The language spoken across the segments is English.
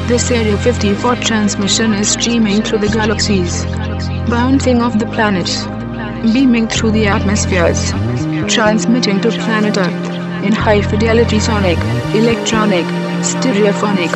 This Area 54 transmission is streaming through the galaxies, bouncing off the planets, beaming through the atmospheres, transmitting to planet Earth in high-fidelity sonic, electronic, stereophonic.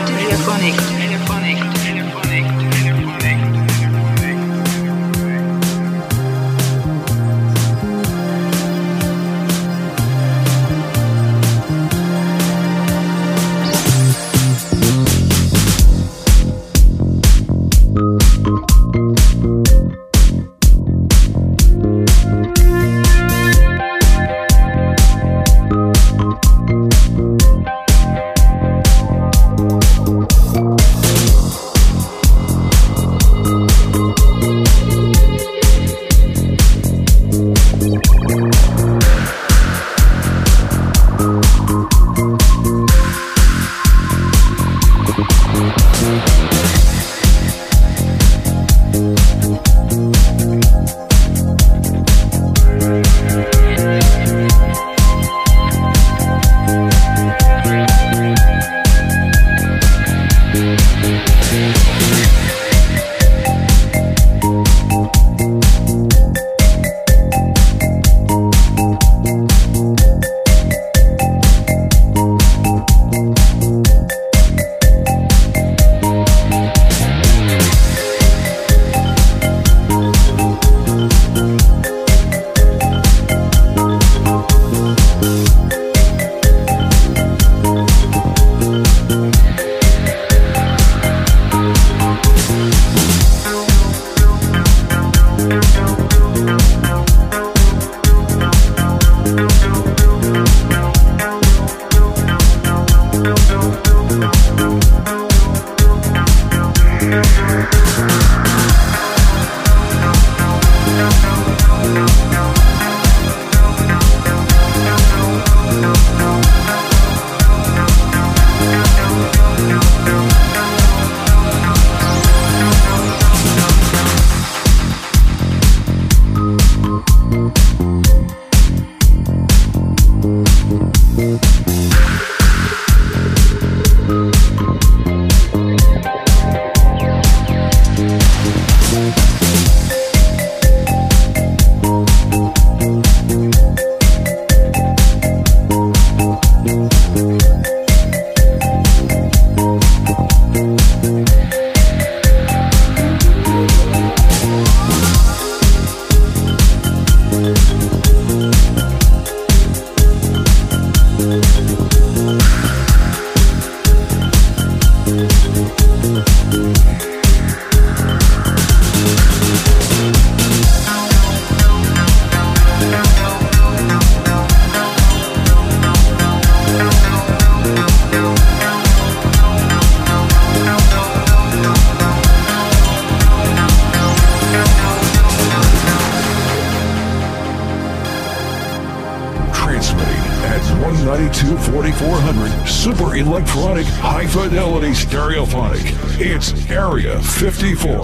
Super electronic, high fidelity stereophonic. It's Area 54.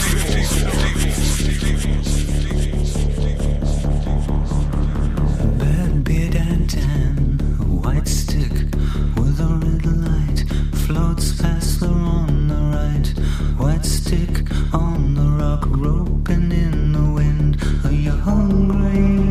Bad beard and tan, a white stick with a red light floats faster on the right. White stick on the rock, roping in the wind. Are you hungry?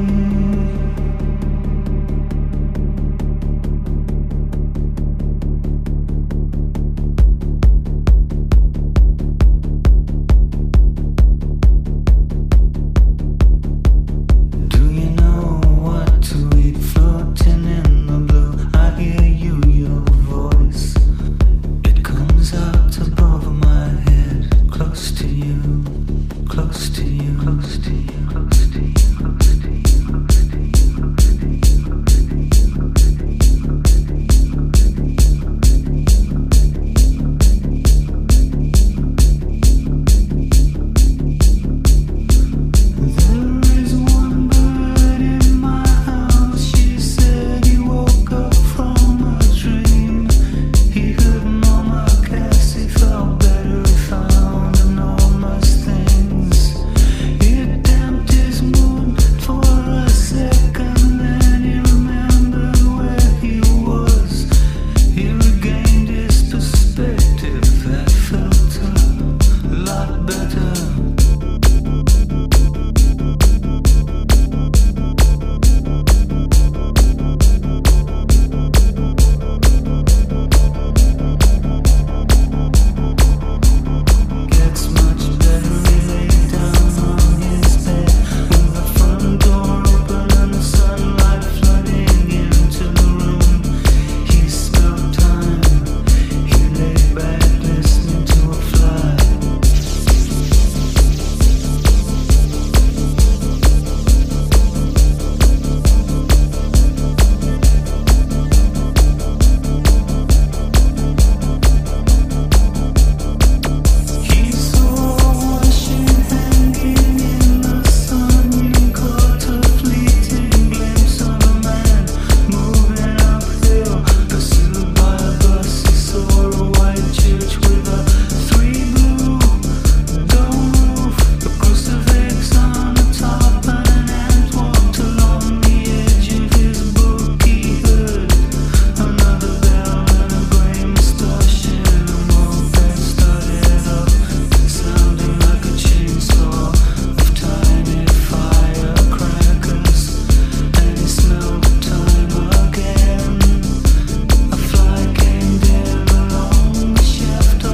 church with a 3-blue dome roof, a crucifix on the top, and an ant walked along the edge of his book. He heard another bell and a gray moustache and a moped started up, sounding like a chainsaw of tiny firecrackers, and he smelled time again. A fly came down along the shaft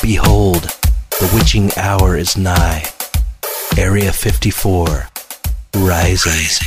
Behold, the witching hour is nigh. Area 54, rising.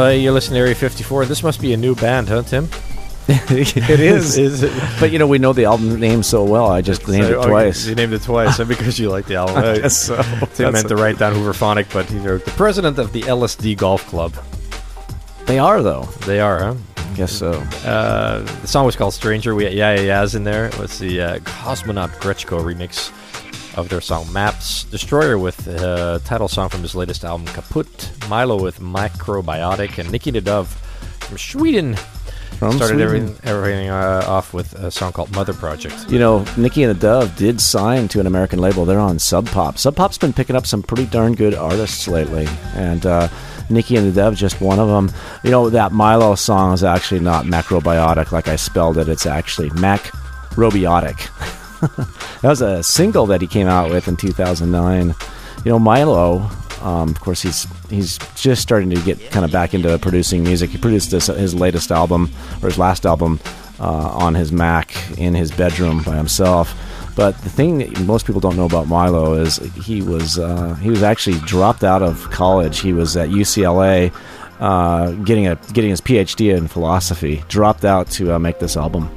you're listening to Area 54. This must be a new band, huh, Tim? It is. Is it? But, we know the album name so well, I just named it twice. You named it twice, and because you like the album. I guess so. Tim meant to write down Hooverphonic, but they're the president of the LSD Golf Club. They are, though. They are, huh? I guess so. The song was called Stranger. We had Yeah Yeahs in there. It was the Cosmonaut Grechko remix of their song Maps. Destroyer with a title song from his latest album Kaput. Milo with Microbiotic. And Nicky the Dove from Sweden. Started everything off with a song called Mother Project. Nicky and the Dove did sign to an American label. They're on Sub Pop. Sub Pop's been picking up some pretty darn good artists lately. And Nicky and the Dove, just one of them. That Milo song is actually not macrobiotic like I spelled it. It's actually Macrobiotic. That was a single that he came out with in 2009. Milo... of course, he's just starting to get kind of back into producing music. He produced his latest album, or his last album, on his Mac in his bedroom by himself. But the thing that most people don't know about Milo is he was actually dropped out of college. He was at UCLA getting his PhD in philosophy. Dropped out to make this album.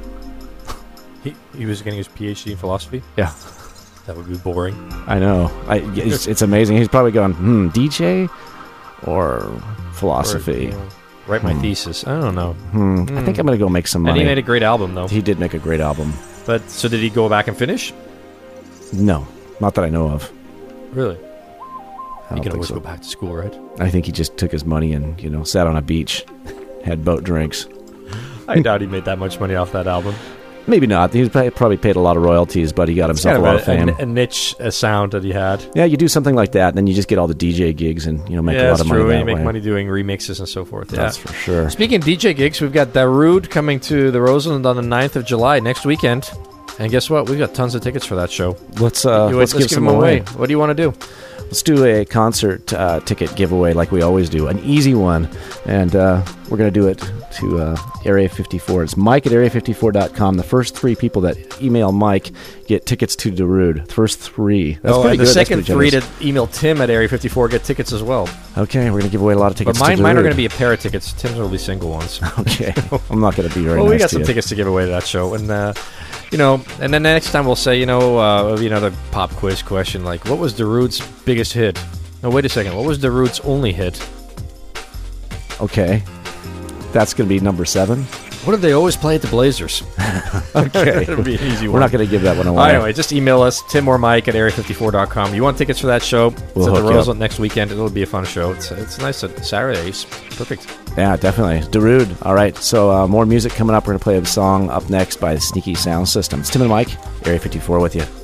He was getting his PhD in philosophy? Yeah. That would be boring. I know. It's amazing. He's probably going, DJ or philosophy? Or, write my thesis. I don't know. I think I'm going to go make some money. And he made a great album, though. He did make a great album. But, so did he go back and finish? No. Not that I know of. Really? You can always go back to school, right? I think he just took his money and, sat on a beach, had boat drinks. I doubt he made that much money off that album. Maybe not. He probably paid a lot of royalties, but he got himself a lot of fame. A niche sound that he had. Yeah, you do something like that, and then you just get all the DJ gigs and make a lot of money that way. You make money doing remixes and so forth. That's for sure. Speaking of DJ gigs, we've got Darude coming to the Roseland on the 9th of July, next weekend. And guess what? We've got tons of tickets for that show. Let's give some away. What do you want to do? Let's do a concert ticket giveaway like we always do. An easy one. And we're going to do it to Area 54. It's Mike at area54.com. The first 3 people that email Mike get tickets to Darude. The first 3. That's pretty good. The second 3 to email Tim at Area 54 get tickets as well. Okay, we're going to give away a lot of tickets but to Darude. Mine are going to be a pair of tickets. Tim's will be single ones. Okay. I'm not going to be very nice to we got some you. tickets to give away to that show. And, and then next time we'll say, another pop quiz question like, what was Darude's biggest hit? No, wait a second. What was Darude's only hit? Okay. That's going to be number 7. What did they always play at the Blazers? Okay. It'll be an easy one. We're not going to give that one away. Anyway, just email us, Tim or Mike at area54.com. You want tickets for that show? We'll it's at the hook you Roseland next weekend. It'll be a fun show. It's nice at Saturdays. Perfect. Yeah, definitely. Darude. All right. So more music coming up. We're going to play a song up next by the Sneaky Sound System. It's Tim and Mike, Area 54 with you.